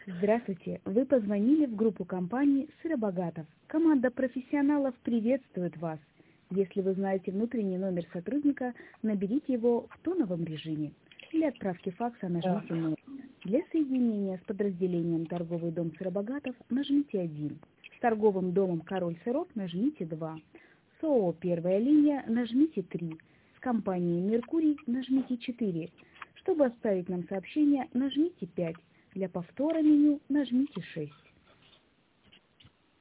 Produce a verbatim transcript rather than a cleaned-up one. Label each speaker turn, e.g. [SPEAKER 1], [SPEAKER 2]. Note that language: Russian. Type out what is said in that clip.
[SPEAKER 1] Здравствуйте! Вы позвонили в группу компании «Сыробогатов». Команда профессионалов приветствует вас. Если вы знаете внутренний номер сотрудника, наберите его в тоновом режиме. Для отправки факса нажмите ноль. Для соединения с подразделением «Торговый дом Сыробогатов» нажмите один. С торговым домом «Король сыров» нажмите два. С ООО «Первая линия» нажмите три. С компанией «Меркурий» нажмите четыре. Чтобы оставить нам сообщение, нажмите пять. Для повтора меню нажмите шесть.